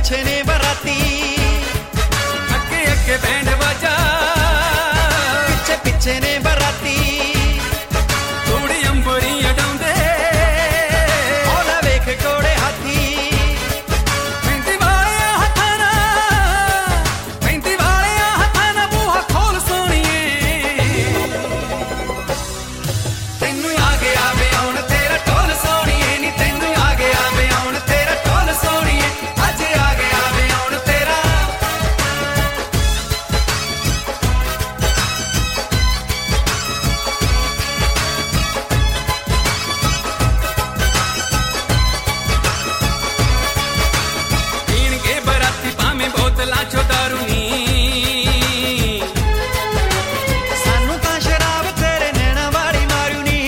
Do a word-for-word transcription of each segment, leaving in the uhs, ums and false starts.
पिछे ने बराती, अगे अगे बैंड बाजा, पिछे पिछे ने बराती, थोड़ी अंबरी अडाउंदे, ओला वेख कोड़े हाथी, मेहंदी वाले हत्थां नाल, मेहंदी वाले हत्थां नाल बूहा खोल सोहणीए, तैनूं आ गया वे हुण तेरा ढोल सोहणीए, नी तैनूं आ गया वे हुण तेरा ढोल सोहणीए, अज आ गया वे हुण तेरा। पीणगे बराती भावें बोतलां चों दारू नी, सानू तां शराब तेरे नैना वाली मारू नी,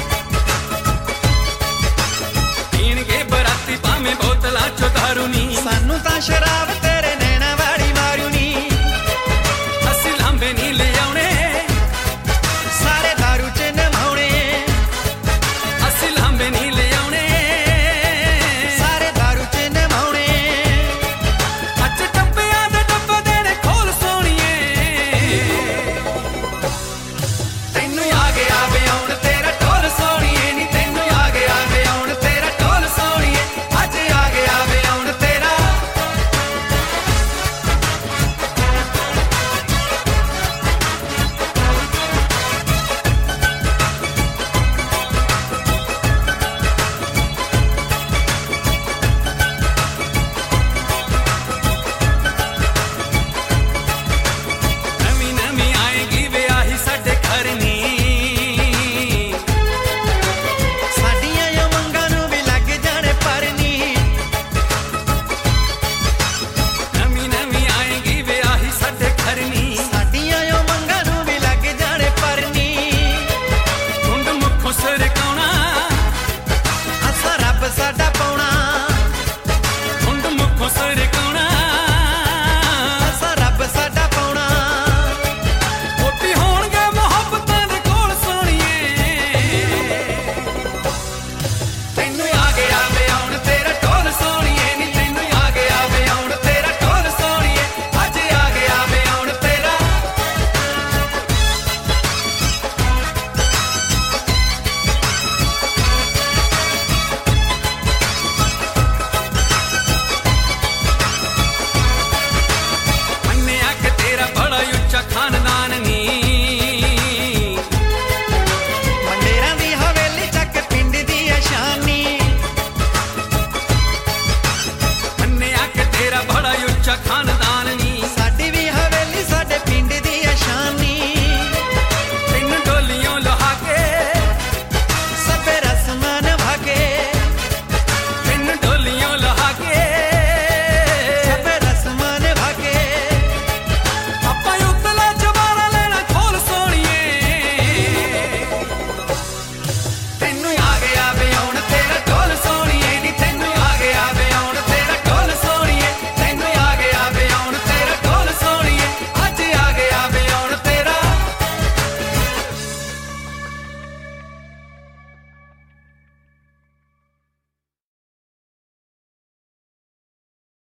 पीणगे बराती भावें बोतलां चों दारू नी, सानू तां शराब तेरे नैना वाली मारू नी, ਅਸੀਂ ਲਾਂਬੇ ਨੀ ਲਿਆਉਣੇ, सारे दारू च नमाउणे, ਅਸੀਂ ਲਾਂਬੇ ਨੀ ਲਿਆਉਣੇ, सारे दारू च नमाउणे, ਅੱਜ ਡੱਬਿਆਂ ਦੇ ਡੱਬੇ ਦੇਣੇ ਖੋਲ ਸੋਹਣੀਏ, ਤੈਨੂੰ ਆ ਗਿਆ ਵੇ ਹੁਣ ਤੇਰਾ ਢੋਲ ਸੋਹਣੀਏ, ਨੀ ਤੈਨੂੰ ਆ ਗਿਆ ਵੇ ਹੁਣ ਤੇਰਾ ਢੋਲ ਸੋਹਣੀਏ, ਅੱਜ ਆ ਗਿਆ ਵੇ ਹੁਣ ਤੇਰਾ। ਨਵੀਂ ਨਵੀਂ ਆਏਗੀ ਵੇ ਆਹੀ ਸਾਡੇ ਘਰ ਨੀ, साडियां यो मंगां नूं भी लग जाणे पर नी, ਨਵੀਂ ਨਵੀਂ ਆਏਗੀ ਵੇ ਆਹੀ ਸਾਡੇ ਘਰ ਨੀ, साडियां यो मंगां नूं भी लग जाणे पर नी, ਧੁੰਦ ਮੁੱਖੋਂ ਸਰਕਾਉਣਾ, असां रब साडा पाउणा, ਧੁੰਦ ਮੁੱਖੋਂ ਸਰ